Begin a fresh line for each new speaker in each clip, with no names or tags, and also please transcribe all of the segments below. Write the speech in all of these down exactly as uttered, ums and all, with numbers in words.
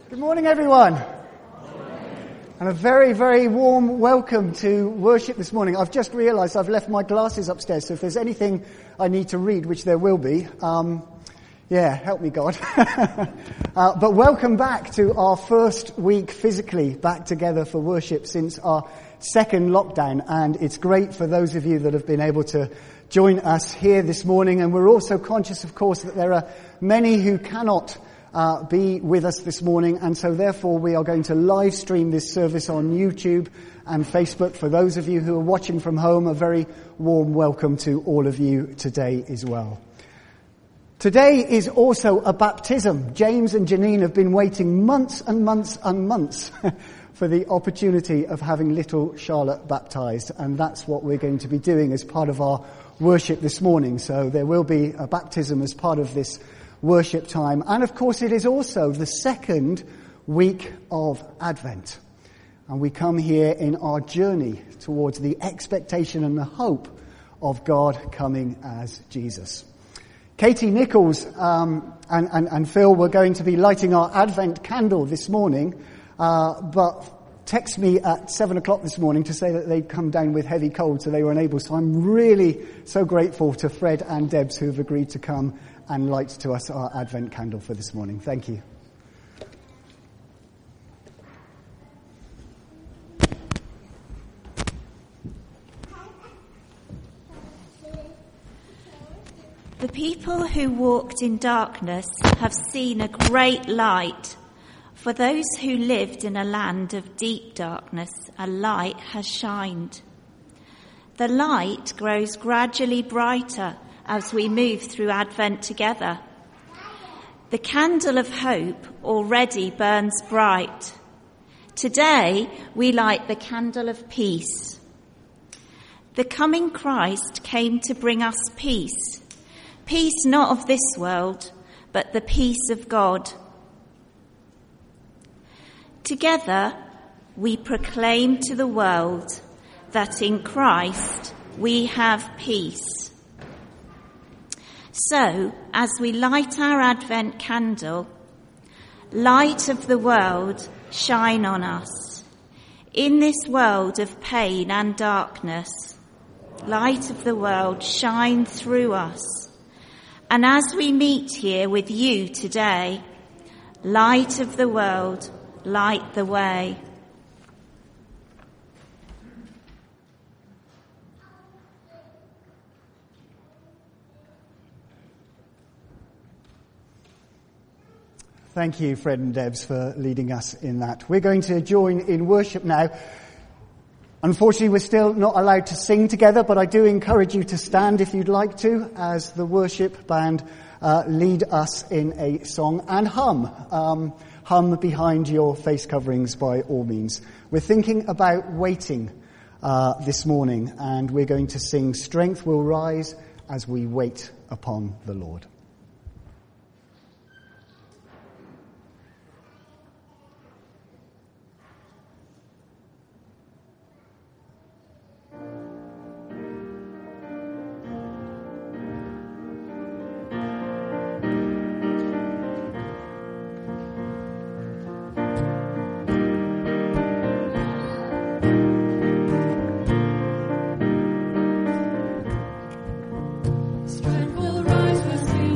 Good morning, everyone. And a very, very warm welcome to worship this morning. I've just realised I've left my glasses upstairs, so if there's anything I need to read, which there will be, um, yeah, help me God. uh, but welcome back to our first week physically back together for worship since our second lockdown. And it's great for those of you that have been able to join us here this morning. And we're also conscious, of course, that there are many who cannot Uh, be with us this morning, and so therefore we are going to live stream this service on YouTube and Facebook. For those of you who are watching from home, a very warm welcome to all of you today as well. Today is also a baptism. James and Janine have been waiting months and months and months for the opportunity of having little Charlotte baptized, and that's what we're going to be doing as part of our worship this morning. So there will be a baptism as part of this worship time. And of course it is also the second week of Advent. And we come here in our journey towards the expectation and the hope of God coming as Jesus. Katie Nichols um, and, and, and Phil were going to be lighting our Advent candle this morning, uh, but text me at seven o'clock this morning to say that they'd come down with heavy cold, so they were unable. So I'm really so grateful to Fred and Debs who have agreed to come and light to us our Advent candle for this morning. Thank you.
The people who walked in darkness have seen a great light. For those who lived in a land of deep darkness, a light has shined. The light grows gradually brighter as we move through Advent together. The candle of hope already burns bright. Today we light the candle of peace. The coming Christ came to bring us peace. Peace not of this world, but the peace of God. Together we proclaim to the world that in Christ we have peace. So, as we light our Advent candle, light of the world, shine on us. In this world of pain and darkness, light of the world, shine through us. And as we meet here with you today, light of the world, light the way.
Thank you, Fred and Debs, for leading us in that. We're going to join in worship now. Unfortunately, we're still not allowed to sing together, but I do encourage you to stand if you'd like to, as the worship band uh, lead us in a song, and hum. Um, hum behind your face coverings by all means. We're thinking about waiting uh, this morning, and we're going to sing "Strength Will Rise as We Wait Upon the Lord."
Strength will rise with you.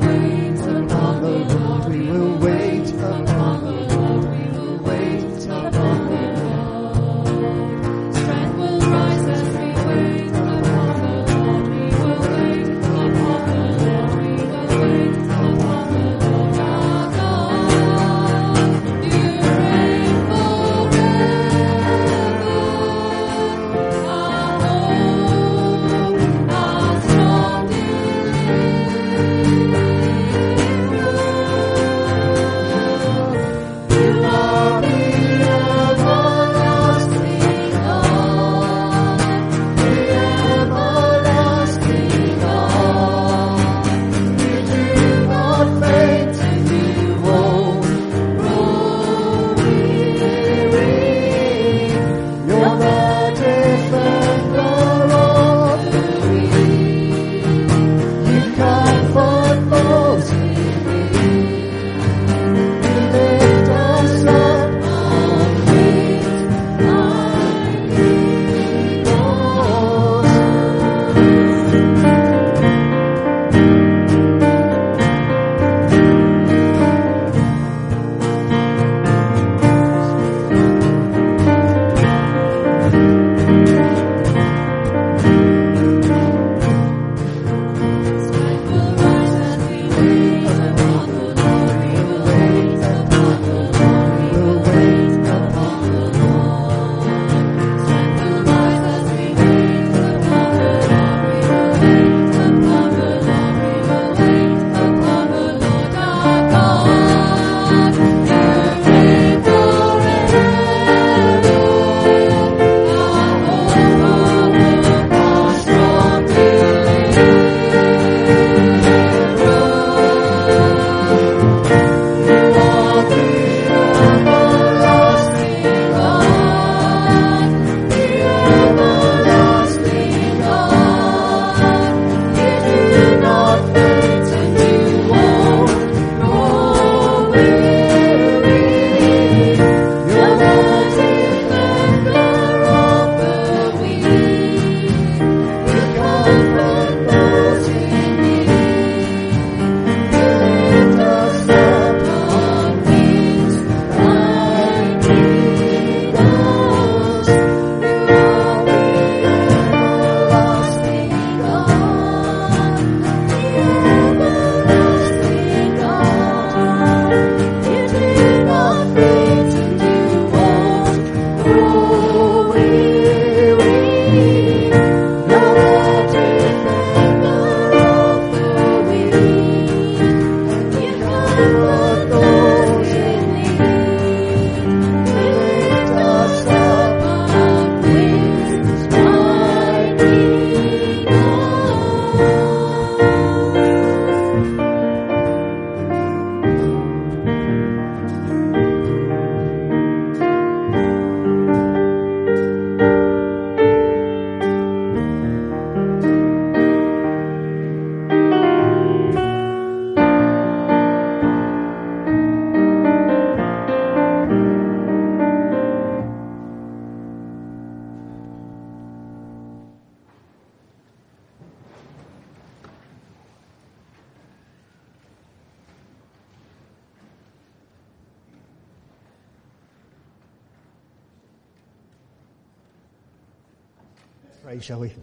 Pray, shall we?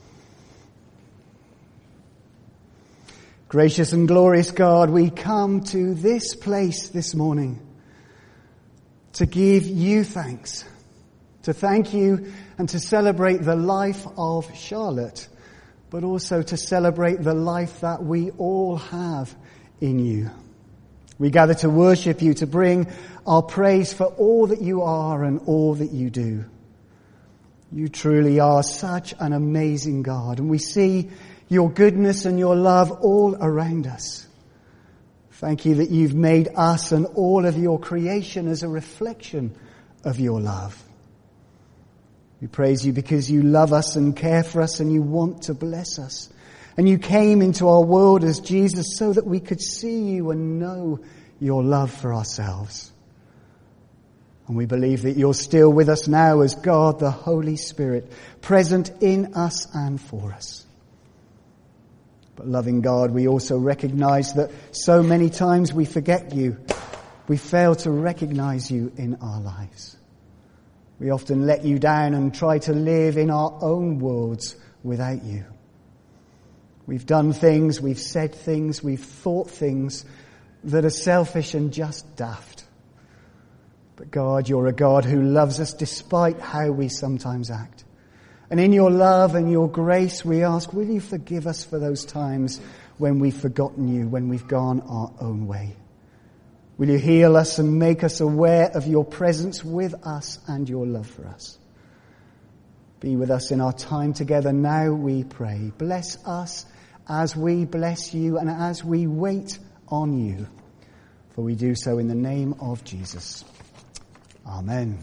Gracious and glorious God, we come to this place this morning to give you thanks, to thank you and to celebrate the life of Charlotte, but also to celebrate the life that we all have in you. We gather to worship you, to bring our praise for all that you are and all that you do. You truly are such an amazing God, and we see your goodness and your love all around us. Thank you that you've made us and all of your creation as a reflection of your love. We praise you because you love us and care for us and you want to bless us. And you came into our world as Jesus so that we could see you and know your love for ourselves. And we believe that you're still with us now as God, the Holy Spirit, present in us and for us. But loving God, we also recognize that so many times we forget you. We fail to recognize you in our lives. We often let you down and try to live in our own worlds without you. We've done things, we've said things, we've thought things that are selfish and just daft. But God, you're a God who loves us despite how we sometimes act. And in your love and your grace, we ask, will you forgive us for those times when we've forgotten you, when we've gone our own way? Will you heal us and make us aware of your presence with us and your love for us? Be with us in our time together now, we pray. Bless us as we bless you and as we wait on you. For we do so in the name of Jesus. Amen.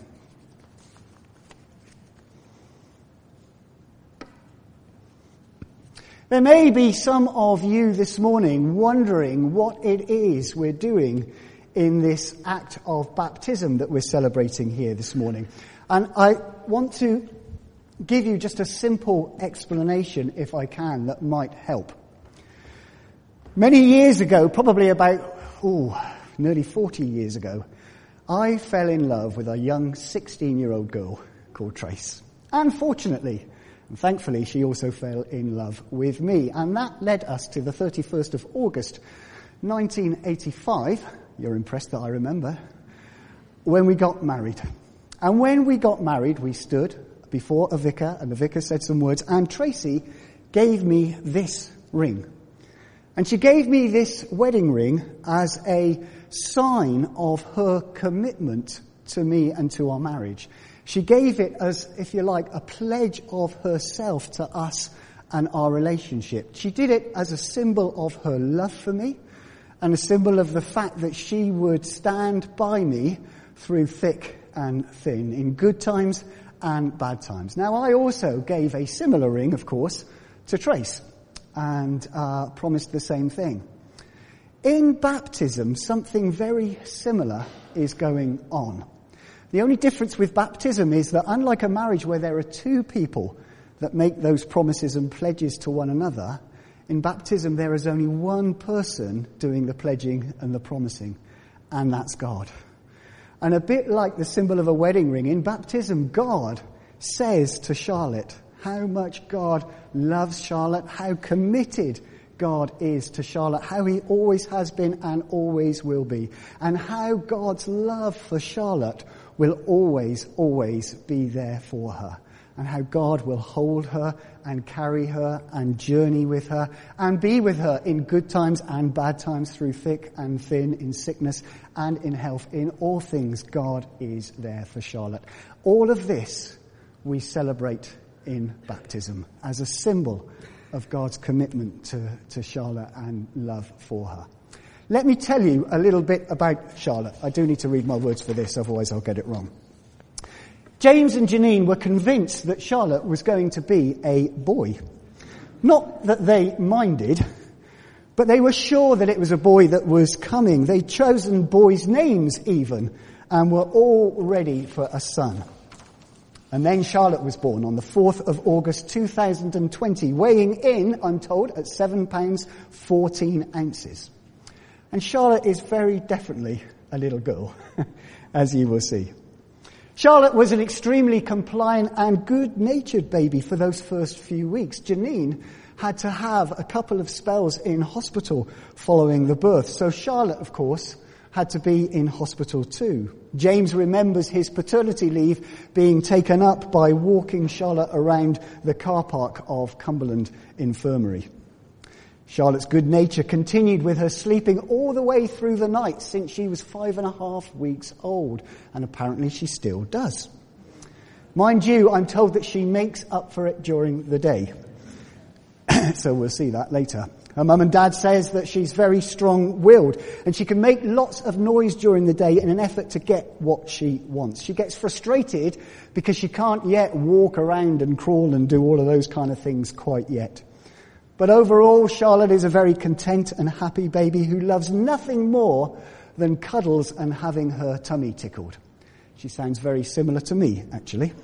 There may be some of you this morning wondering what it is we're doing in this act of baptism that we're celebrating here this morning. And I want to give you just a simple explanation, if I can, that might help. Many years ago, probably about, oh, nearly forty years ago, I fell in love with a young sixteen-year-old girl called Trace. And fortunately, and thankfully, she also fell in love with me. And that led us to the thirty-first of August, nineteen eighty-five. You're impressed that I remember. When we got married. And when we got married, we stood before a vicar, and the vicar said some words, and Tracy gave me this ring. And she gave me this wedding ring as a sign of her commitment to me and to our marriage. She gave it as, if you like, a pledge of herself to us and our relationship. She did it as a symbol of her love for me and a symbol of the fact that she would stand by me through thick and thin, in good times and bad times. Now, I also gave a similar ring, of course, to Trace and uh, promised the same thing. In baptism, something very similar is going on. The only difference with baptism is that unlike a marriage where there are two people that make those promises and pledges to one another, in baptism there is only one person doing the pledging and the promising, and that's God. And a bit like the symbol of a wedding ring, in baptism God says to Charlotte how much God loves Charlotte, how committed God is to Charlotte, how he always has been and always will be, and how God's love for Charlotte will always, always be there for her, and how God will hold her and carry her and journey with her and be with her in good times and bad times, through thick and thin, in sickness and in health. In all things, God is there for Charlotte. All of this we celebrate in baptism as a symbol of God's commitment to, to Charlotte and love for her. Let me tell you a little bit about Charlotte. I do need to read my words for this, otherwise I'll get it wrong. James and Janine were convinced that Charlotte was going to be a boy. Not that they minded, but they were sure that it was a boy that was coming. They'd chosen boys' names even, and were all ready for a son. And then Charlotte was born on the fourth of August two thousand twenty, weighing in, I'm told, at seven pounds fourteen ounces. And Charlotte is very definitely a little girl, as you will see. Charlotte was an extremely compliant and good-natured baby for those first few weeks. Janine had to have a couple of spells in hospital following the birth. So Charlotte, of course, had to be in hospital too. James remembers his paternity leave being taken up by walking Charlotte around the car park of Cumberland Infirmary. Charlotte's good nature continued with her sleeping all the way through the night since she was five and a half weeks old, and apparently she still does. Mind you, I'm told that she makes up for it during the day. So we'll see that later. Her mum and dad says that she's very strong-willed, and she can make lots of noise during the day in an effort to get what she wants. She gets frustrated because she can't yet walk around and crawl and do all of those kind of things quite yet. But overall, Charlotte is a very content and happy baby who loves nothing more than cuddles and having her tummy tickled. She sounds very similar to me, actually.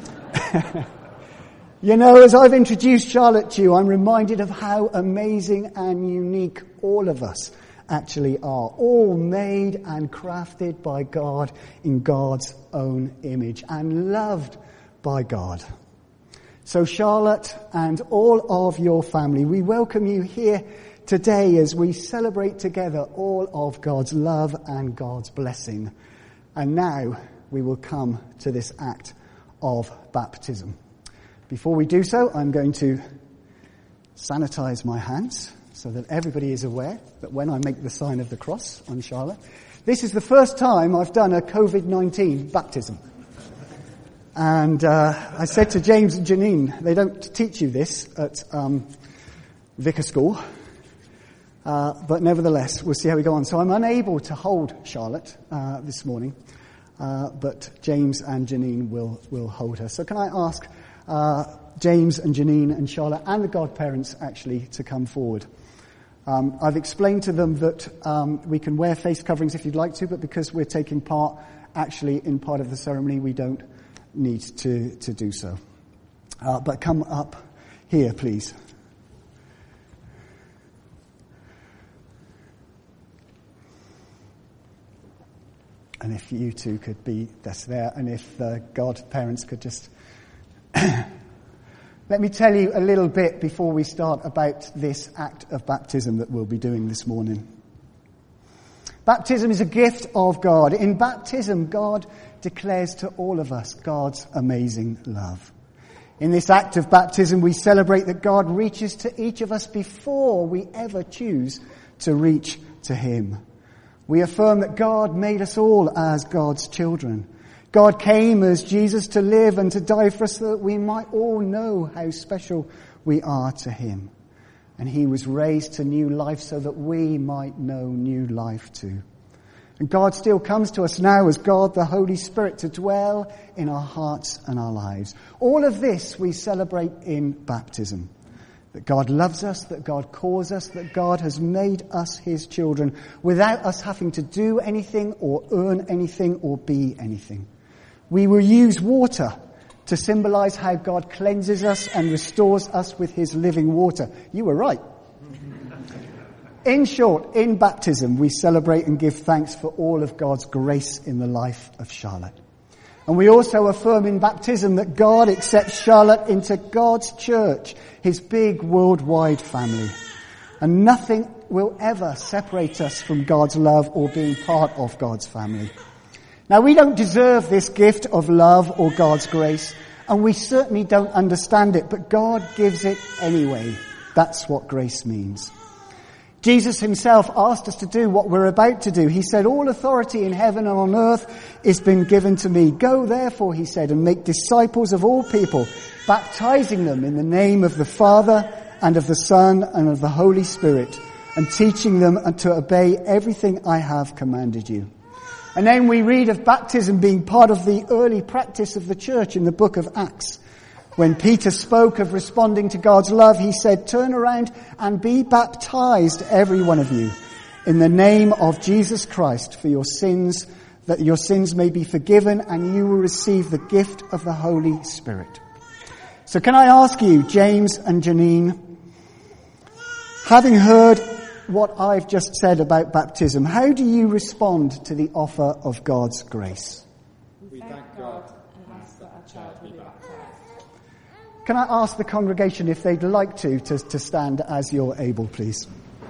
You know, as I've introduced Charlotte to you, I'm reminded of how amazing and unique all of us actually are. All made and crafted by God in God's own image and loved by God. So Charlotte and all of your family, we welcome you here today as we celebrate together all of God's love and God's blessing. And now we will come to this act of baptism. Before we do so, I'm going to sanitize my hands so that everybody is aware that when I make the sign of the cross on Charlotte, this is the first time I've done a covid nineteen baptism. And uh, I said to James and Janine, they don't teach you this at um, Vicar School, uh, but nevertheless, we'll see how we go on. So I'm unable to hold Charlotte uh, this morning, uh, but James and Janine will, will hold her. So can I ask uh, James and Janine and Charlotte and the godparents actually to come forward? Um, I've explained to them that um, we can wear face coverings if you'd like to, but because we're taking part actually in part of the ceremony, we don't need to, to do so. Uh, but come up here, please. And if you two could be that's there, and if the godparents could just let me tell you a little bit before we start about this act of baptism that we'll be doing this morning. Baptism is a gift of God. In baptism, God declares to all of us God's amazing love. In this act of baptism, we celebrate that God reaches to each of us before we ever choose to reach to Him. We affirm that God made us all as God's children. God came as Jesus to live and to die for us so that we might all know how special we are to Him. And He was raised to new life so that we might know new life too. And God still comes to us now as God the Holy Spirit to dwell in our hearts and our lives. All of this we celebrate in baptism. That God loves us, that God calls us, that God has made us His children without us having to do anything or earn anything or be anything. We will use water to symbolize how God cleanses us and restores us with His living water. You were right. In short, in baptism, we celebrate and give thanks for all of God's grace in the life of Charlotte. And we also affirm in baptism that God accepts Charlotte into God's church, His big worldwide family. And nothing will ever separate us from God's love or being part of God's family. Now, we don't deserve this gift of love or God's grace, and we certainly don't understand it, but God gives it anyway. That's what grace means. Jesus himself asked us to do what we're about to do. He said, all authority in heaven and on earth has been given to me. Go therefore, he said, and make disciples of all people, baptizing them in the name of the Father and of the Son and of the Holy Spirit, and teaching them to obey everything I have commanded you. And then we read of baptism being part of the early practice of the church in the book of Acts. When Peter spoke of responding to God's love, he said, turn around and be baptized, every one of you, in the name of Jesus Christ for your sins, that your sins may be forgiven and you will receive the gift of the Holy Spirit. So can I ask you, James and Janine, having heard what I've just said about baptism, how do you respond to the offer of God's grace?
We thank God and ask that our child will be baptized.
Can I ask the congregation if they'd like to, to, to stand as you're able, please?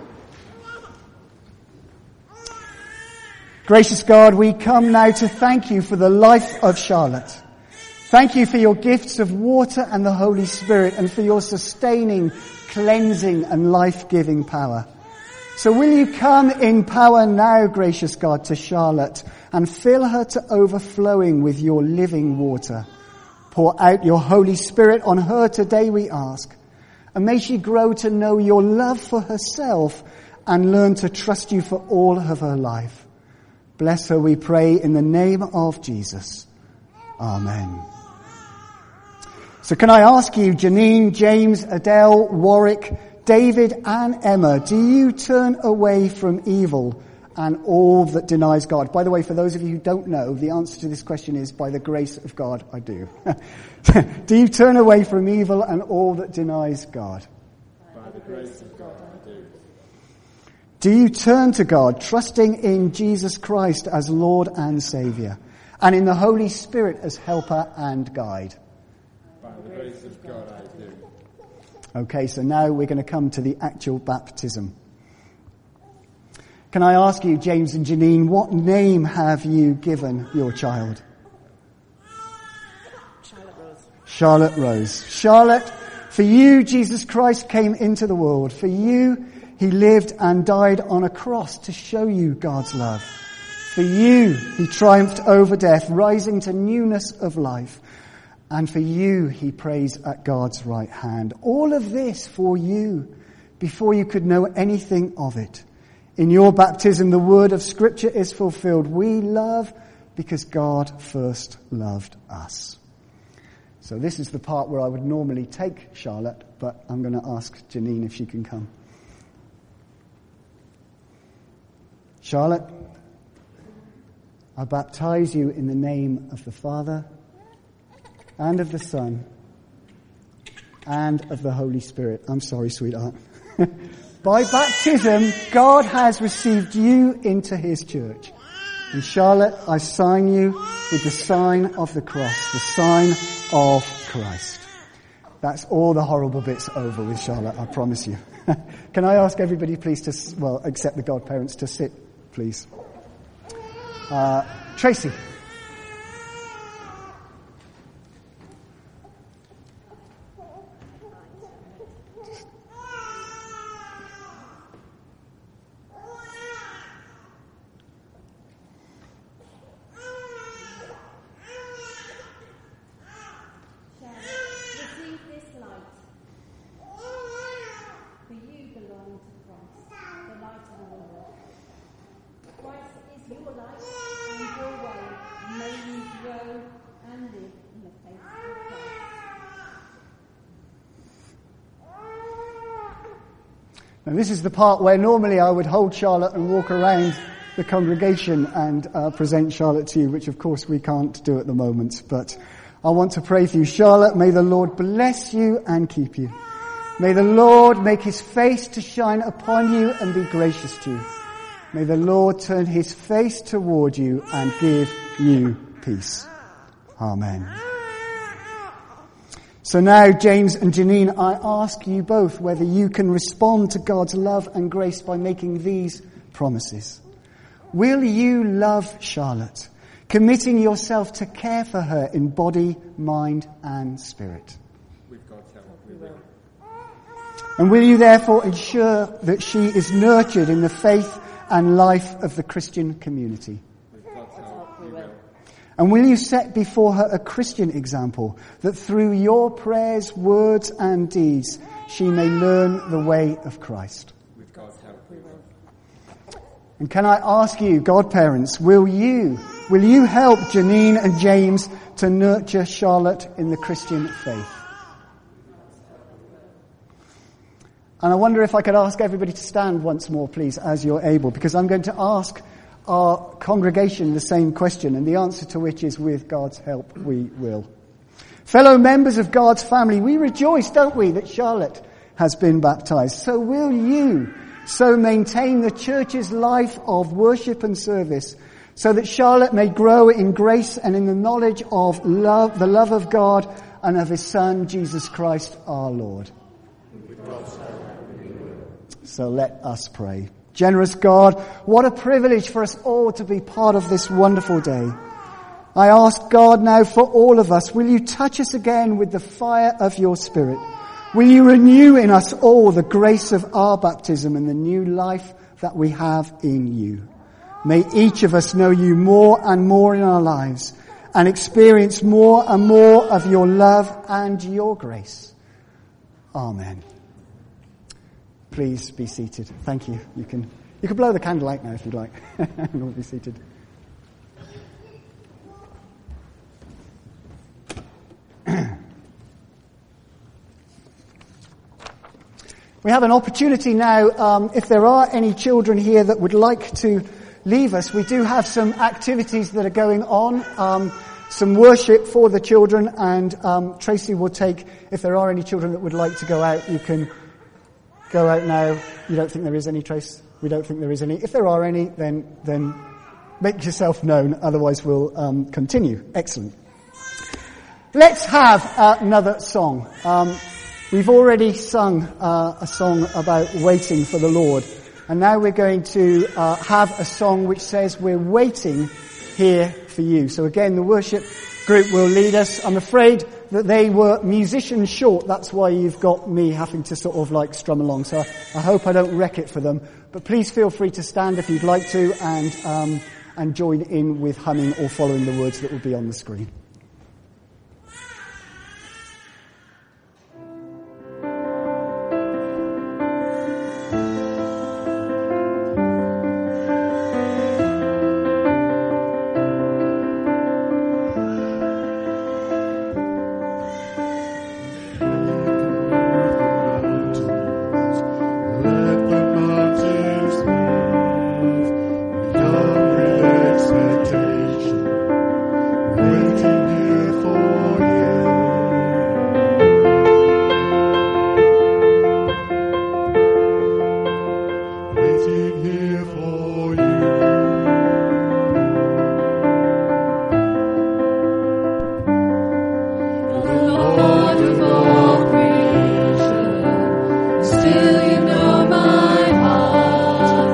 Gracious God, we come now to thank you for the life of Charlotte. Thank you for your gifts of water and the Holy Spirit, and for your sustaining, cleansing and life-giving power. So will you come in power now, gracious God, to Charlotte and fill her to overflowing with your living water. Pour out your Holy Spirit on her today, we ask. And may she grow to know your love for herself and learn to trust you for all of her life. Bless her, we pray, in the name of Jesus. Amen. So can I ask you, Janine, James, Adele, Warwick, David and Emma, do you turn away from evil and all that denies God? By the way, for those of you who don't know, the answer to this question is, by the grace of God, I do. Do you turn away from evil and all that denies God?
By the grace of God, I do.
Do you turn to God, trusting in Jesus Christ as Lord and Saviour, and in the Holy Spirit as helper and guide?
By the grace of God, I do.
Okay, so now we're going to come to the actual baptism. Can I ask you, James and Janine, what name have you given your child?
Charlotte Rose.
Charlotte Rose. Charlotte, for you, Jesus Christ came into the world. For you, he lived and died on a cross to show you God's love. For you, he triumphed over death, rising to newness of life. And for you, he prays at God's right hand. All of this for you, before you could know anything of it. In your baptism, the word of Scripture is fulfilled. We love because God first loved us. So this is the part where I would normally take Charlotte, but I'm going to ask Janine if she can come. Charlotte, I baptize you in the name of the Father, and of the Son, and of the Holy Spirit. I'm sorry, sweetheart. By baptism, God has received you into his church. And Charlotte, I sign you with the sign of the cross, the sign of Christ. That's all the horrible bits over with Charlotte, I promise you. Can I ask everybody please to, well, except the godparents, to sit, please. Uh, Tracy. And this is the part where normally I would hold Charlotte and walk around the congregation and uh, present Charlotte to you, which of course we can't do at the moment. But I want to pray for you. Charlotte, may the Lord bless you and keep you. May the Lord make his face to shine upon you and be gracious to you. May the Lord turn his face toward you and give you peace. Amen. So now, James and Janine, I ask you both whether you can respond to God's love and grace by making these promises. Will you love Charlotte, committing yourself to care for her in body, mind, and spirit?
With God's help, we will.
And will you therefore ensure that she is nurtured in the faith and life of the Christian community?
With God's help, we will.
And will you set before her a Christian example, that through your prayers, words and deeds, she may learn the way of Christ?
With God's help, we will.
And can I ask you, godparents, will you, will you help Janine and James to nurture Charlotte in the Christian faith? And I wonder if I could ask everybody to stand once more, please, as you're able, because I'm going to ask our congregation the same question, and the answer to which is, with God's help, we will. Fellow members of God's family, we rejoice, don't we, that Charlotte has been baptized. So will you so maintain the church's life of worship and service, so that Charlotte may grow in grace and in the knowledge of love, the love of God and of his Son, Jesus Christ our Lord. So let us pray. Generous God, what a privilege for us all to be part of this wonderful day. I ask God now for all of us, will you touch us again with the fire of your Spirit? Will you renew in us all the grace of our baptism and the new life that we have in you? May each of us know you more and more in our lives and experience more and more of your love and your grace. Amen. Please be seated. Thank you. You can you can blow the candle out now if you'd like. And we'll be seated. We have an opportunity now, um, if there are any children here that would like to leave us, we do have some activities that are going on, um, some worship for the children, and um, Tracy will take, if there are any children that would like to go out, you can go out now. You don't think there is any, Trace? We don't think there is any. If there are any, then then make yourself known. Otherwise, we'll um, continue. Excellent. Let's have uh, another song. Um, we've already sung uh, a song about waiting for the Lord. And now we're going to uh, have a song which says, we're waiting here for you. So again, the worship group will lead us. I'm afraid that they were musicians short. That's why you've got me having to sort of like strum along. So I hope I don't wreck it for them. But please feel free to stand if you'd like to, and um, and join in with humming or following the words that will be on the screen.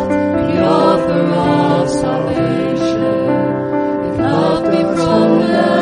From the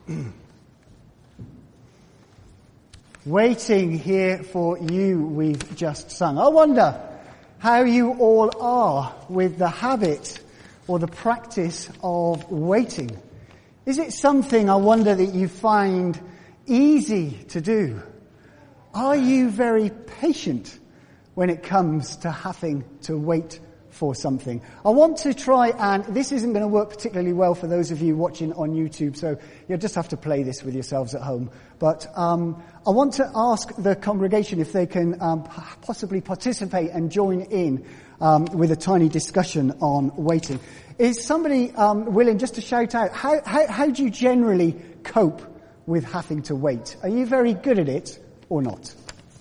Waiting here for you, we've just sung. I wonder how you all are with the habit or the practice of waiting. Is it something, I wonder, that you find easy to do? Are you very patient when it comes to having to wait for something? I want to try, and this isn't going to work particularly well for those of you watching on YouTube, so you'll just have to play this with yourselves at home. But um, I want to ask the congregation if they can um, possibly participate and join in um, with a tiny discussion on waiting. Is somebody um, willing just to shout out, how, how, how do you generally cope with having to wait? Are you very good at it or not?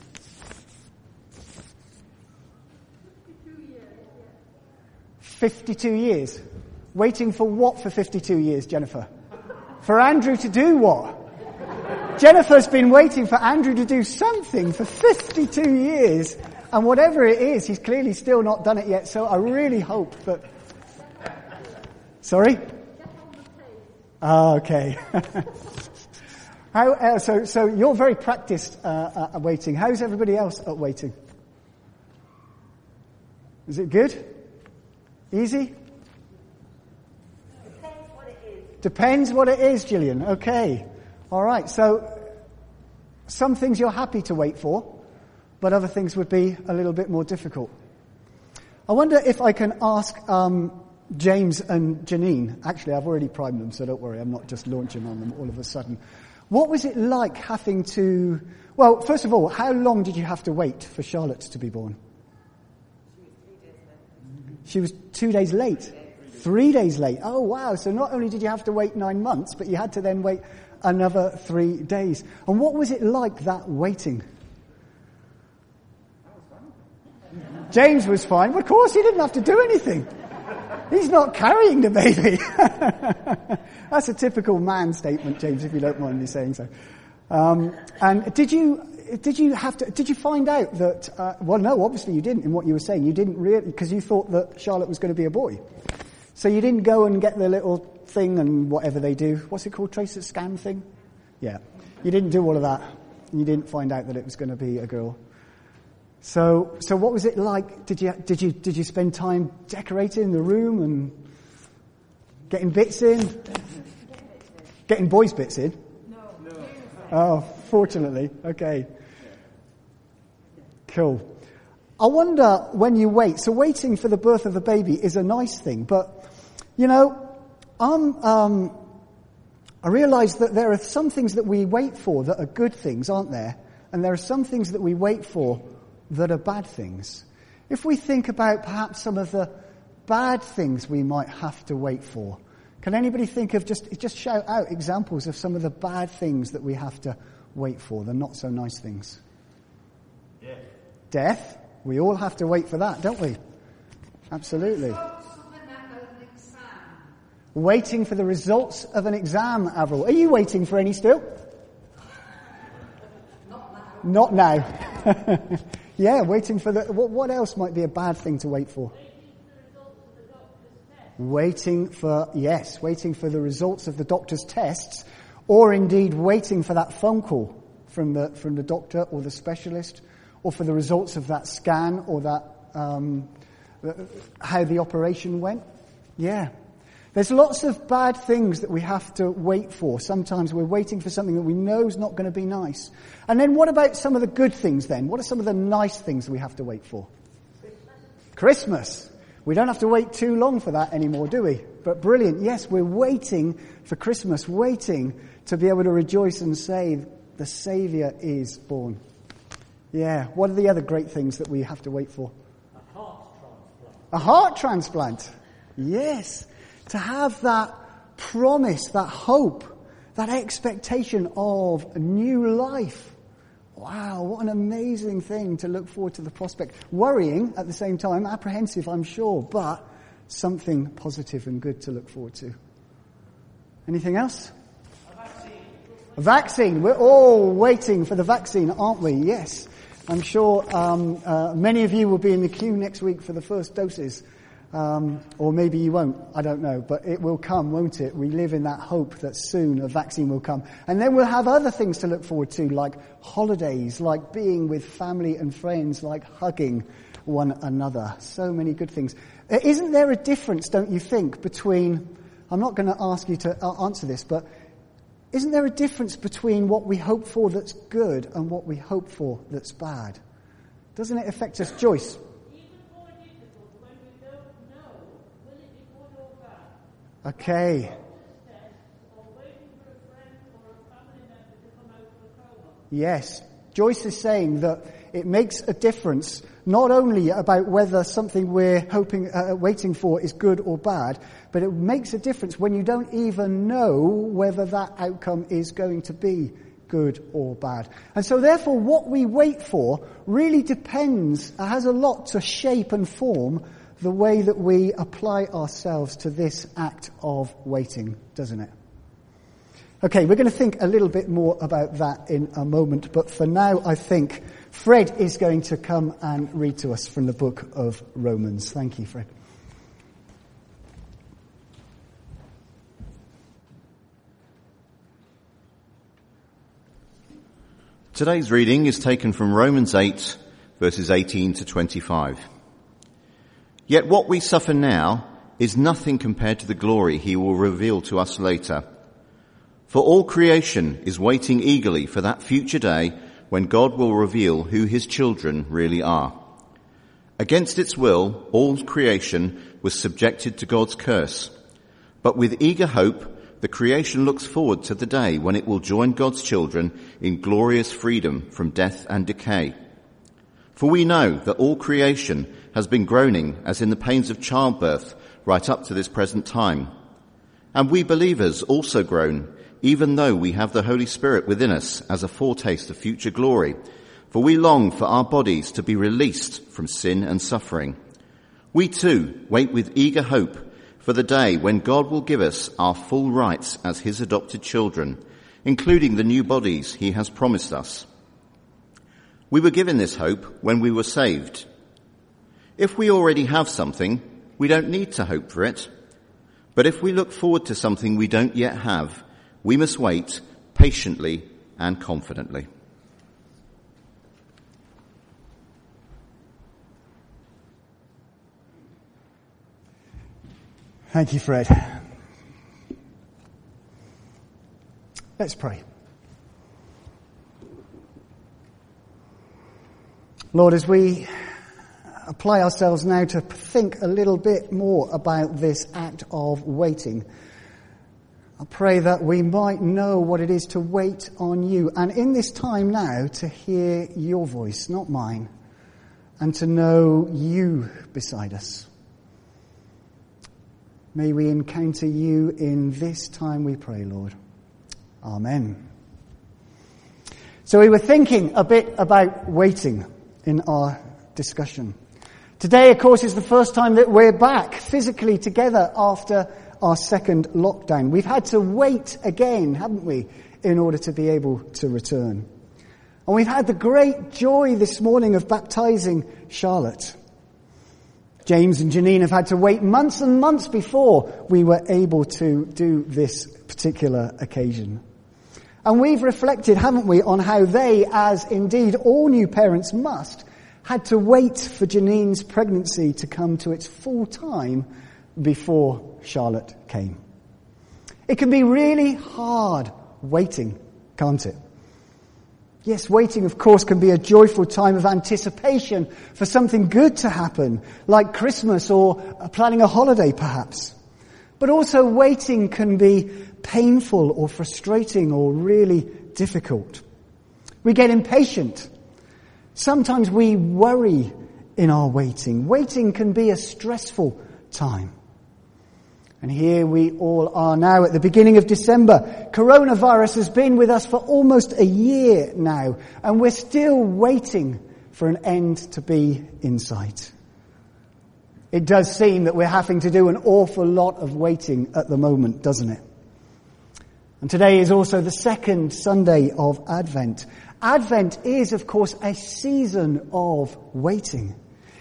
fifty-two years. Waiting for what for fifty-two years, Jennifer? For Andrew to do what? Jennifer's been waiting for Andrew to do something for fifty-two years, and whatever it is, he's clearly still not done it yet, so I really hope that... Sorry? Oh, okay. How, uh, so, so you're very practiced uh, at waiting. How's everybody else at waiting? Is it good? Easy?
Depends what it is.
Depends what it is, Gillian. Okay. All right. So some things you're happy to wait for, but other things would be a little bit more difficult. I wonder if I can ask um, James and Janine. Actually, I've already primed them, so don't worry. I'm not just launching on them all of a sudden. What was it like having to... Well, first of all, how long did you have to wait for Charlotte to be born? She was two days late. Three days late. Oh, wow. So not only did you have to wait nine months, but you had to then wait another three days. And what was it like, that waiting? James was fine. Well, of course, he didn't have to do anything. He's not carrying the baby. That's a typical man statement, James, if you don't mind me saying so. Um, and did you... Did you have to, did you find out that, uh, well no, obviously you didn't in what you were saying. You didn't really, because you thought that Charlotte was going to be a boy. So you didn't go and get the little thing and whatever they do. What's it called? Trace it scan thing? Yeah. You didn't do all of that. You didn't find out that it was going to be a girl. So, so what was it like? Did you, did you, did you spend time decorating the room and getting bits in? Getting boys' bits in?
No. No.
Oh, fortunately. Okay. Cool. I wonder when you wait, so waiting for the birth of the baby is a nice thing, but, you know, I'm, um, I realise that there are some things that we wait for that are good things, aren't there? And there are some things that we wait for that are bad things. If we think about perhaps some of the bad things we might have to wait for, can anybody think of, just, just shout out examples of some of the bad things that we have to wait for, the not so nice things?
Yeah.
Death. We all have to wait for that, don't we? Absolutely. Waiting for the results of an exam, Avril. Are you waiting for any still? Not now. Not now. Yeah, waiting for the... What, what else might be a bad thing to wait for? Waiting for... Yes, waiting for the results of the doctor's tests, or indeed waiting for that phone call from the from the doctor or the specialist, or for the results of that scan or that um, how the operation went. Yeah. There's lots of bad things that we have to wait for. Sometimes we're waiting for something that we know is not going to be nice. And then what about some of the good things then? What are some of the nice things we have to wait for? Christmas. We don't have to wait too long for that anymore, do we? But brilliant. Yes, we're waiting for Christmas, waiting to be able to rejoice and say the Saviour is born. Yeah. What are the other great things that we have to wait for?
A heart transplant.
A heart transplant. Yes. To have that promise, that hope, that expectation of new life. Wow, what an amazing thing to look forward to the prospect. Worrying at the same time, apprehensive, I'm sure, but something positive and good to look forward to. Anything else?
A vaccine.
A vaccine. We're all waiting for the vaccine, aren't we? Yes. I'm sure um, uh, many of you will be in the queue next week for the first doses Um, or maybe you won't, I don't know, but it will come, won't it? We live in that hope that soon a vaccine will come. And then we'll have other things to look forward to, like holidays, like being with family and friends, like hugging one another. So many good things. Isn't there a difference, don't you think, between, I'm not going to ask you to answer this, but isn't there a difference between what we hope for that's good and what we hope for that's bad? Doesn't it affect us? Joyce? Okay. Yes. Joyce is saying that it makes a difference not only about whether something we're hoping, uh, waiting for is good or bad, but it makes a difference when you don't even know whether that outcome is going to be good or bad. And so therefore what we wait for really depends, has a lot to shape and form the way that we apply ourselves to this act of waiting, doesn't it? Okay, we're going to think a little bit more about that in a moment, but for now I think Fred is going to come and read to us from the book of Romans. Thank you, Fred.
Today's reading is taken from Romans eight, verses eighteen to twenty-five. Yet what we suffer now is nothing compared to the glory he will reveal to us later. For all creation is waiting eagerly for that future day when God will reveal who his children really are. Against its will, all creation was subjected to God's curse. But with eager hope, the creation looks forward to the day when it will join God's children in glorious freedom from death and decay. For we know that all creation has been groaning as in the pains of childbirth right up to this present time. And we believers also groan, even though we have the Holy Spirit within us as a foretaste of future glory. For we long for our bodies to be released from sin and suffering. We too wait with eager hope for the day when God will give us our full rights as his adopted children, including the new bodies he has promised us. We were given this hope when we were saved. If we already have something, we don't need to hope for it. But if we look forward to something we don't yet have, we must wait patiently and confidently.
Thank you, Fred. Let's pray. Lord, as we apply ourselves now to think a little bit more about this act of waiting, I pray that we might know what it is to wait on you, and in this time now to hear your voice, not mine, and to know you beside us. May we encounter you in this time, we pray, Lord. Amen. So we were thinking a bit about waiting in our discussion. Today, of course, is the first time that we're back physically together after our second lockdown. We've had to wait again, haven't we, in order to be able to return. And we've had the great joy this morning of baptizing Charlotte. James and Janine have had to wait months and months before we were able to do this particular occasion. And we've reflected, haven't we, on how they, as indeed all new parents must, had to wait for Janine's pregnancy to come to its full time before Charlotte came. It can be really hard waiting, can't it? Yes, waiting, of course, can be a joyful time of anticipation for something good to happen, like Christmas or planning a holiday, perhaps. But also waiting can be painful or frustrating or really difficult. We get impatient. Sometimes we worry in our waiting. Waiting can be a stressful time. And here we all are now at the beginning of December. Coronavirus has been with us for almost a year now, and we're still waiting for an end to be in sight. It does seem that we're having to do an awful lot of waiting at the moment, doesn't it? And today is also the second Sunday of Advent. Advent is, of course, a season of waiting.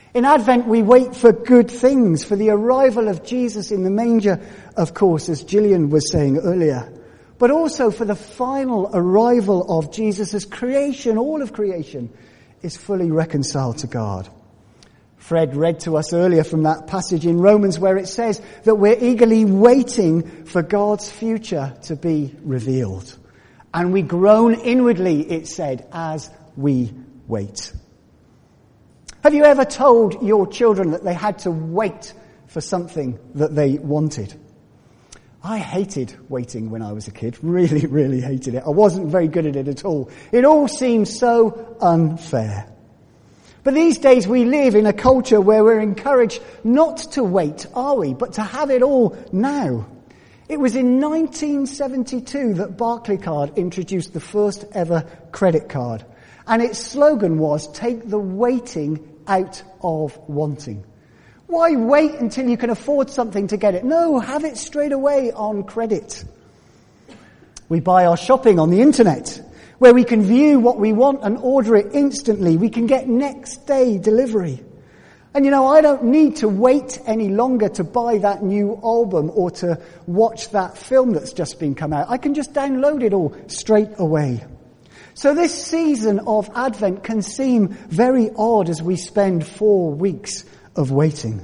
In Advent, we wait for good things, for the arrival of Jesus in the manger, of course, as Gillian was saying earlier, but also for the final arrival of Jesus as creation, all of creation, is fully reconciled to God. Fred read to us earlier from that passage in Romans where it says that we're eagerly waiting for God's future to be revealed. And we groan inwardly, it said, as we wait. Have you ever told your children that they had to wait for something that they wanted? I hated waiting when I was a kid. Really, really hated it. I wasn't very good at it at all. It all seemed so unfair. But these days we live in a culture where we're encouraged not to wait, are we? But to have it all now. It was in nineteen seventy-two that Barclaycard introduced the first ever credit card. And its slogan was, take the waiting out of wanting. Why wait until you can afford something to get it? No, have it straight away on credit. We buy our shopping on the internet, where we can view what we want and order it instantly. We can get next day delivery. And you know, I don't need to wait any longer to buy that new album or to watch that film that's just been come out. I can just download it all straight away. So this season of Advent can seem very odd as we spend four weeks of waiting.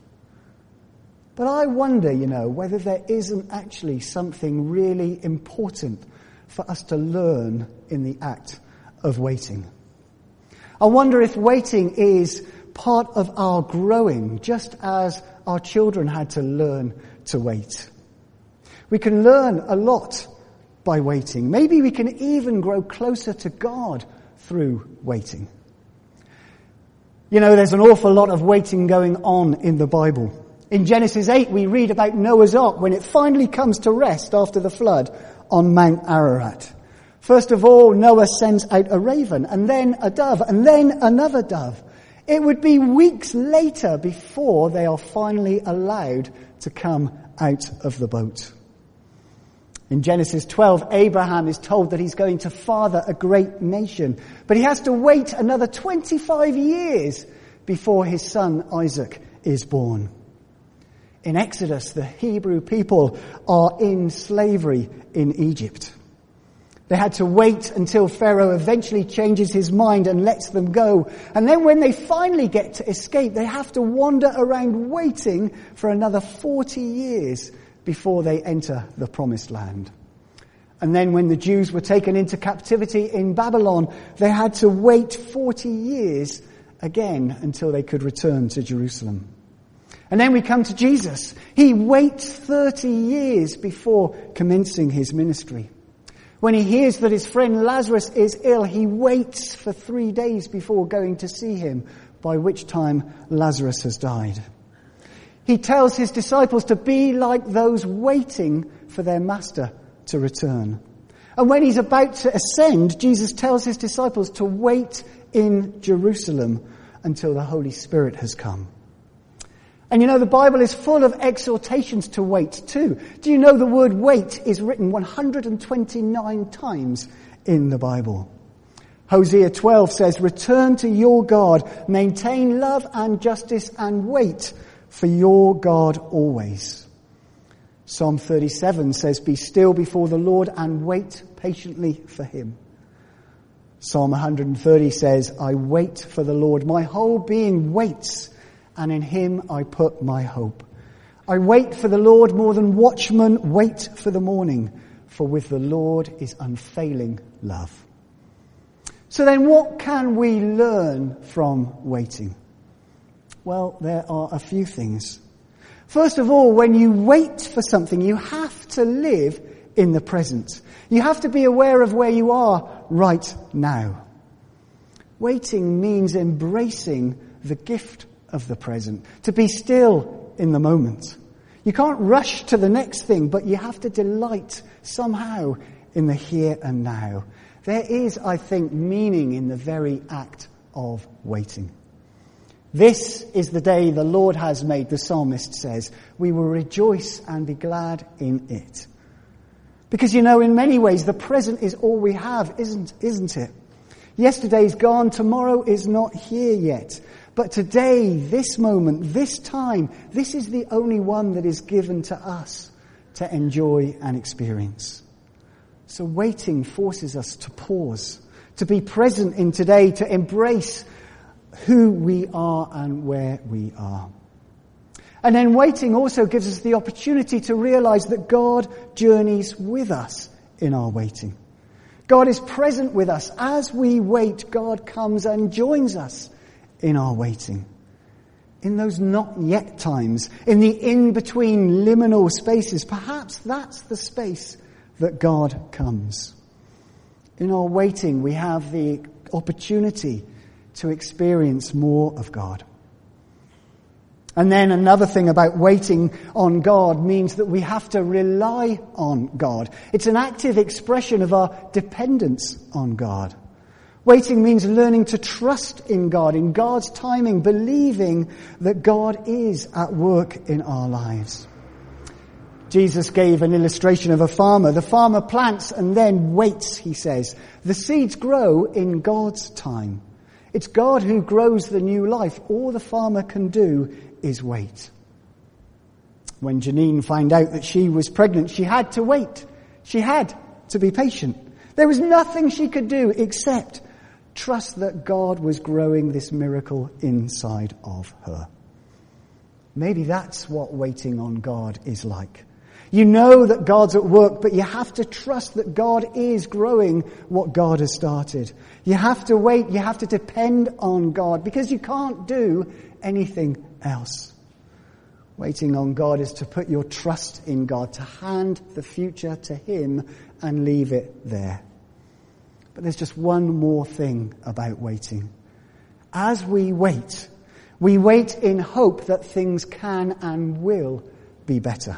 But I wonder, you know, whether there isn't actually something really important for us to learn in the act of waiting. I wonder if waiting is part of our growing, just as our children had to learn to wait. We can learn a lot by waiting. Maybe we can even grow closer to God through waiting. You know, there's an awful lot of waiting going on in the Bible. In Genesis eight, we read about Noah's Ark when it finally comes to rest after the flood on Mount Ararat. First of all, Noah sends out a raven, and then a dove, and then another dove. It would be weeks later before they are finally allowed to come out of the boat. In Genesis twelve, Abraham is told that he's going to father a great nation, but he has to wait another twenty-five years before his son Isaac is born. In Exodus, the Hebrew people are in slavery in Egypt. They had to wait until Pharaoh eventually changes his mind and lets them go. And then when they finally get to escape, they have to wander around waiting for another forty years before they enter the promised land. And then when the Jews were taken into captivity in Babylon, they had to wait forty years again until they could return to Jerusalem. And then we come to Jesus. He waits thirty years before commencing his ministry. When he hears that his friend Lazarus is ill, he waits for three days before going to see him, by which time Lazarus has died. He tells his disciples to be like those waiting for their master to return. And when he's about to ascend, Jesus tells his disciples to wait in Jerusalem until the Holy Spirit has come. And you know, the Bible is full of exhortations to wait too. Do you know the word wait is written one hundred twenty-nine times in the Bible? Hosea twelve says, return to your God, maintain love and justice and wait for your God always. Psalm thirty-seven says, be still before the Lord and wait patiently for him. Psalm one hundred thirty says, I wait for the Lord. My whole being waits, and in him I put my hope. I wait for the Lord more than watchmen wait for the morning, for with the Lord is unfailing love. So then what can we learn from waiting? Well, there are a few things. First of all, when you wait for something, you have to live in the present. You have to be aware of where you are right now. Waiting means embracing the gift of the present, to be still in the moment. You can't rush to the next thing, but you have to delight somehow in the here and now. There is, I think, meaning in the very act of waiting. This is the day the Lord has made, the psalmist says. We will rejoice and be glad in it. Because, you know, in many ways, the present is all we have, isn't, isn't it? Yesterday's gone, tomorrow is not here yet. But today, this moment, this time, this is the only one that is given to us to enjoy and experience. So waiting forces us to pause, to be present in today, to embrace who we are and where we are. And then waiting also gives us the opportunity to realize that God journeys with us in our waiting. God is present with us. As we wait, God comes and joins us in our waiting. In those not yet times, in the in-between liminal spaces, perhaps that's the space that God comes. In our waiting, we have the opportunity to experience more of God. And then another thing about waiting on God means that we have to rely on God. It's an active expression of our dependence on God. Waiting means learning to trust in God, in God's timing, believing that God is at work in our lives. Jesus gave an illustration of a farmer. The farmer plants and then waits, he says. The seeds grow in God's time. It's God who grows the new life. All the farmer can do is wait. When Janine found out that she was pregnant, she had to wait. She had to be patient. There was nothing she could do except trust that God was growing this miracle inside of her. Maybe that's what waiting on God is like. You know that God's at work, but you have to trust that God is growing what God has started. You have to wait, you have to depend on God, because you can't do anything else. Waiting on God is to put your trust in God, to hand the future to Him and leave it there. But there's just one more thing about waiting. As we wait, we wait in hope that things can and will be better.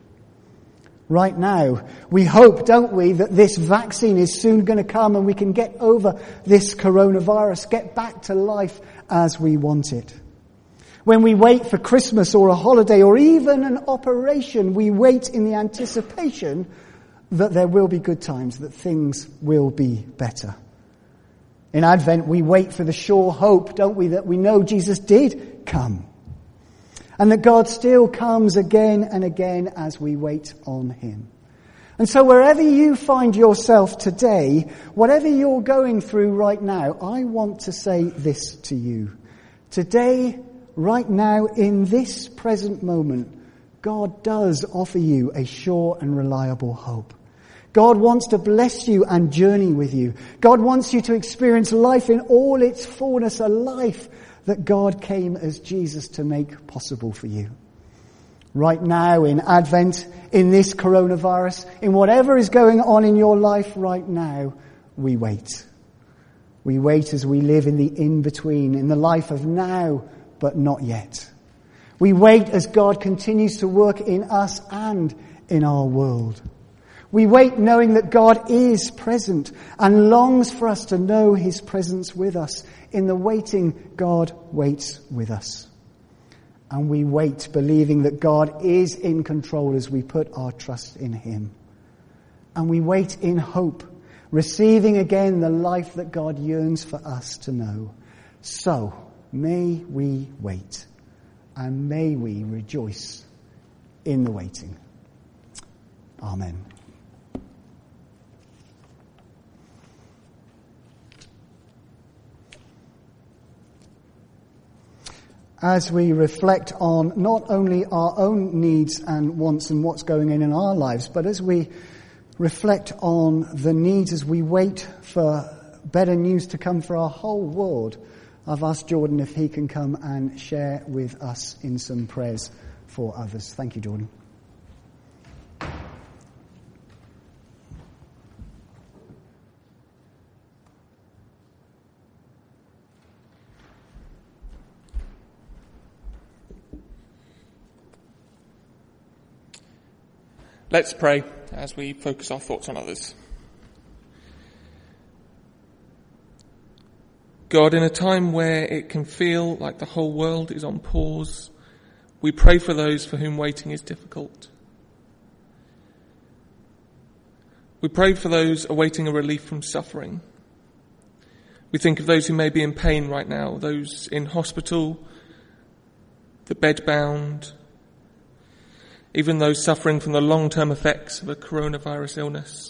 Right now, we hope, don't we, that this vaccine is soon going to come and we can get over this coronavirus, get back to life as we want it. When we wait for Christmas or a holiday or even an operation, we wait in the anticipation that there will be good times, that things will be better. In Advent, we wait for the sure hope, don't we, that we know Jesus did come. And that God still comes again and again as we wait on Him. And so wherever you find yourself today, whatever you're going through right now, I want to say this to you. Today, right now, in this present moment, God does offer you a sure and reliable hope. God wants to bless you and journey with you. God wants you to experience life in all its fullness, a life that God came as Jesus to make possible for you. Right now, in Advent, in this coronavirus, in whatever is going on in your life right now, we wait. We wait as we live in the in-between, in the life of now, but not yet. We wait as God continues to work in us and in our world. We wait knowing that God is present and longs for us to know His presence with us. In the waiting, God waits with us. And we wait believing that God is in control as we put our trust in Him. And we wait in hope, receiving again the life that God yearns for us to know. So, may we wait, and may we rejoice in the waiting. Amen. As we reflect on not only our own needs and wants and what's going on in our lives, but as we reflect on the needs as we wait for better news to come for our whole world, I've asked Jordan if he can come and share with us in some prayers for others. Thank you, Jordan.
Let's pray as we focus our thoughts on others. God, in a time where it can feel like the whole world is on pause, we pray for those for whom waiting is difficult. We pray for those awaiting a relief from suffering. We think of those who may be in pain right now, those in hospital, the bedbound, even those suffering from the long-term effects of a coronavirus illness.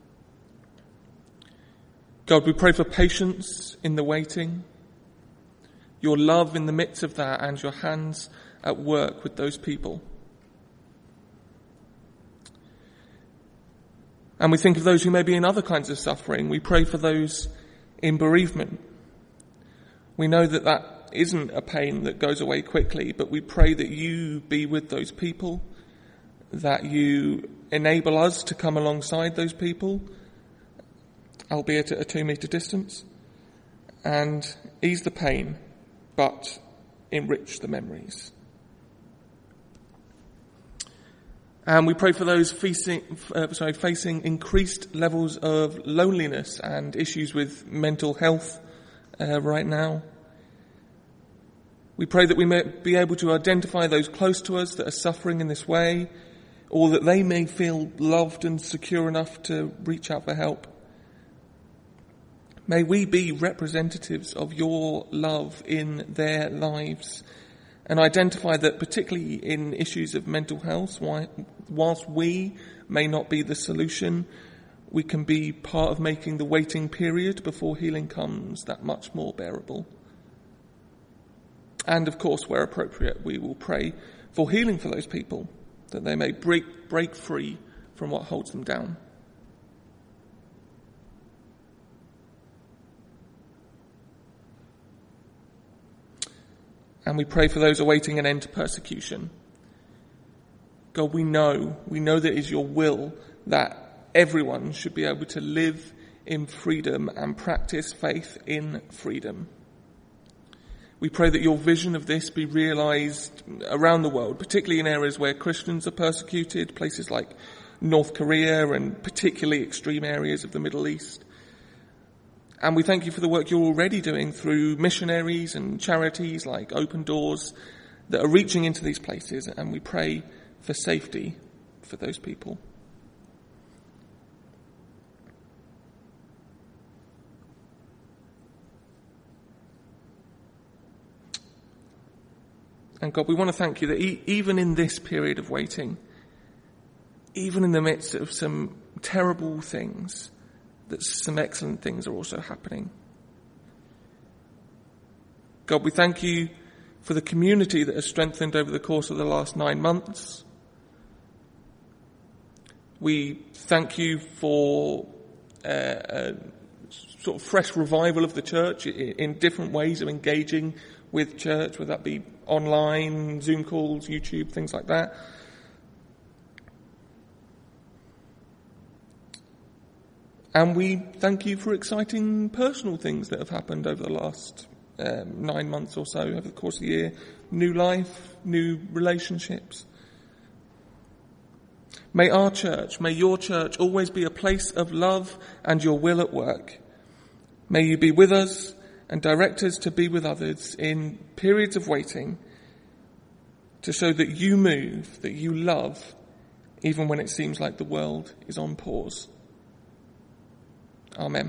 God, we pray for patience in the waiting, your love in the midst of that, and your hands at work with those people. And we think of those who may be in other kinds of suffering. We pray for those in bereavement. We know that that isn't a pain that goes away quickly, but we pray that you be with those people, that you enable us to come alongside those people, albeit at a two metre distance, and ease the pain, but enrich the memories. And we pray for those facing, uh, sorry, facing increased levels of loneliness and issues with mental health uh, right now. We pray that we may be able to identify those close to us that are suffering in this way, or that they may feel loved and secure enough to reach out for help. May we be representatives of your love in their lives, and identify that particularly in issues of mental health, whilst we may not be the solution, we can be part of making the waiting period before healing comes that much more bearable. And of course, where appropriate, we will pray for healing for those people, that they may break, break free from what holds them down. And we pray for those awaiting an end to persecution. God, we know, we know that it is your will that everyone should be able to live in freedom and practice faith in freedom. We pray that your vision of this be realised around the world, particularly in areas where Christians are persecuted, places like North Korea and particularly extreme areas of the Middle East. And we thank you for the work you're already doing through missionaries and charities like Open Doors that are reaching into these places, and we pray for safety for those people. And God, we want to thank you that e- even in this period of waiting, even in the midst of some terrible things, that some excellent things are also happening. God, we thank you for the community that has strengthened over the course of the last nine months. We thank you for uh, a sort of fresh revival of the church in different ways of engaging with church, whether that be online, Zoom calls, YouTube, things like that. And we thank you for exciting personal things that have happened over the last um, nine months or so, over the course of the year. New life, new relationships. May our church, may your church always be a place of love and your will at work. May you be with us and direct us to be with others in periods of waiting, to show that you move, that you love, even when it seems like the world is on pause. Amen.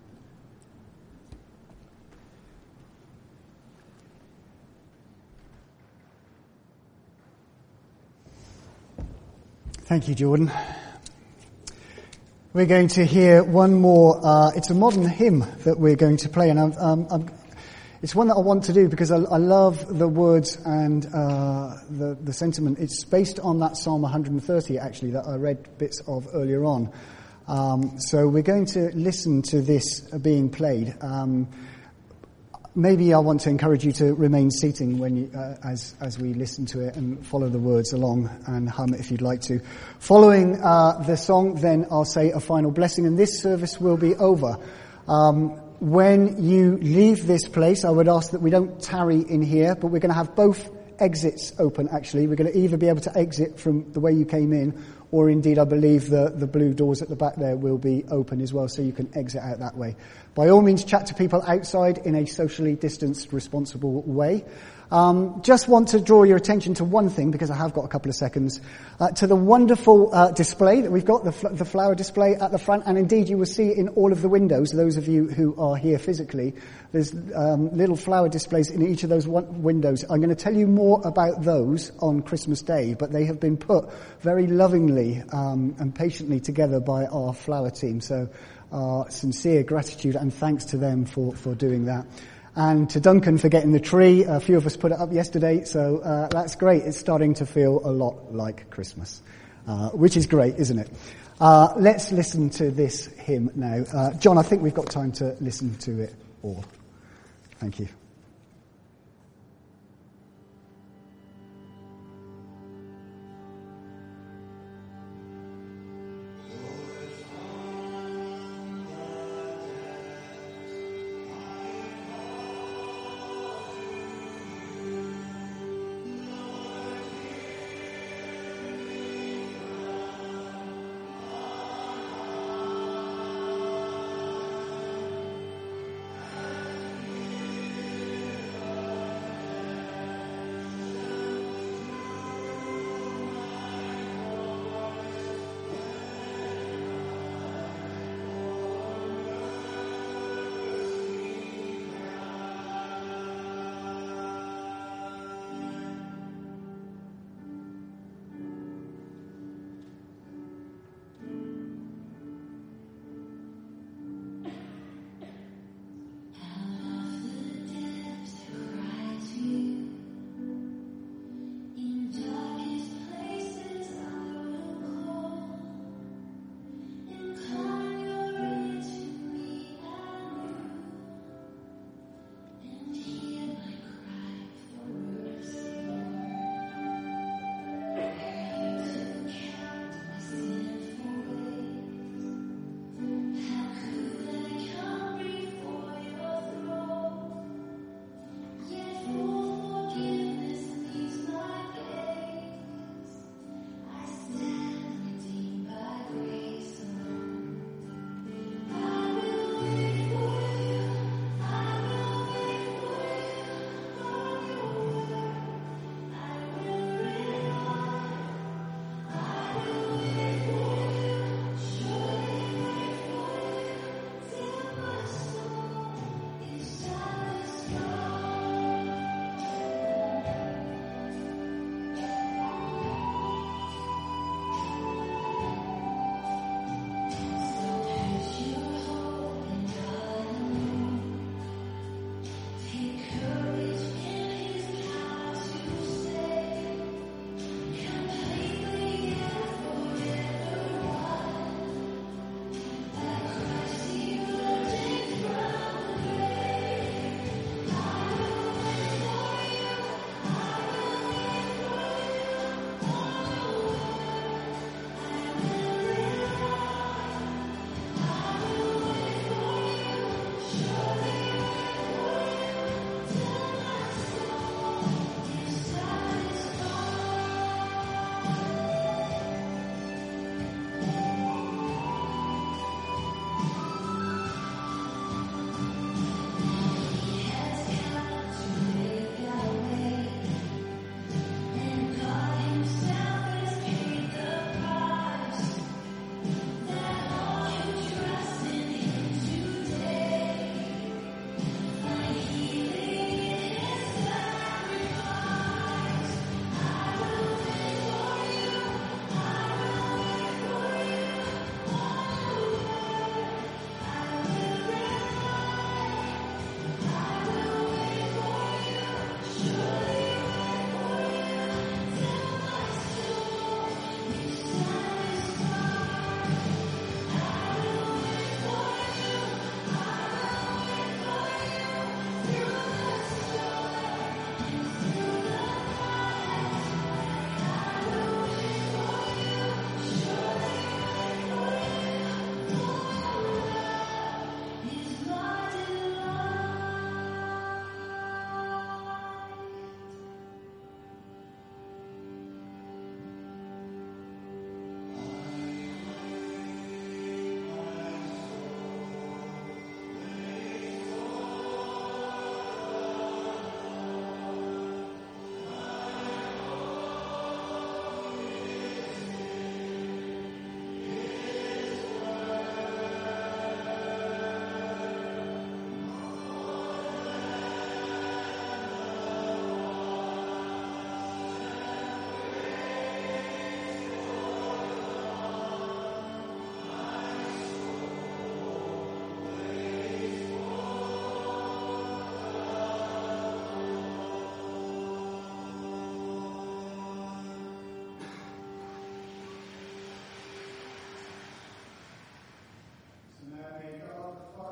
Thank you, Jordan. We're going to hear one more, uh, it's a modern hymn that we're going to play, and I'm, um, I'm, it's one that I want to do because I, I love the words and uh, the, the sentiment. It's based on that Psalm one hundred thirty, actually, that I read bits of earlier on. Um, so we're going to listen to this being played. Um, maybe I want to encourage you to remain seating when you, uh, as as we listen to it and follow the words along and hum it if you'd like to. Following uh, the song, then I'll say a final blessing, and this service will be over. Um, when you leave this place, I would ask that we don't tarry in here, but we're going to have both exits open. Actually, we're going to either be able to exit from the way you came in, or indeed I believe the, the blue doors at the back there will be open as well, so you can exit out that way. By all means, chat to people outside in a socially distanced, responsible way. Um, just want to draw your attention to one thing, because I have got a couple of seconds, uh, to the wonderful uh, display that we've got, the, fl- the flower display at the front, and indeed you will see in all of the windows, those of you who are here physically, there's um, little flower displays in each of those one- windows. I'm going to tell you more about those on Christmas Day, but they have been put very lovingly um, and patiently together by our flower team, so our sincere gratitude and thanks to them for, for doing that. And to Duncan for getting the tree. A few of us put it up yesterday, so uh, that's great. It's starting to feel a lot like Christmas, uh, which is great, isn't it? Uh, let's listen to this hymn now. Uh, John, I think we've got time to listen to it all. Thank you.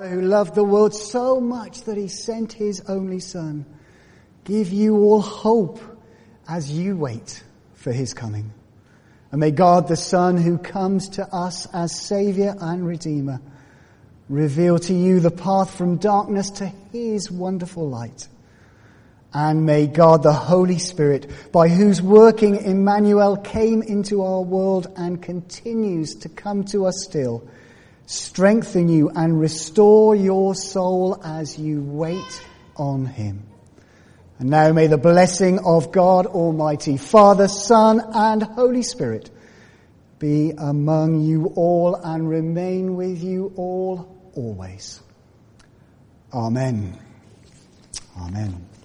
who loved the world so much that he sent his only Son, give you all hope as you wait for his coming. And may God the Son, who comes to us as Saviour and Redeemer, reveal to you the path from darkness to his wonderful light. And may God the Holy Spirit, by whose working Emmanuel came into our world and continues to come to us still, strengthen you and restore your soul as you wait on him. And now may the blessing of God Almighty, Father, Son, and Holy Spirit be among you all and remain with you all always. Amen. Amen.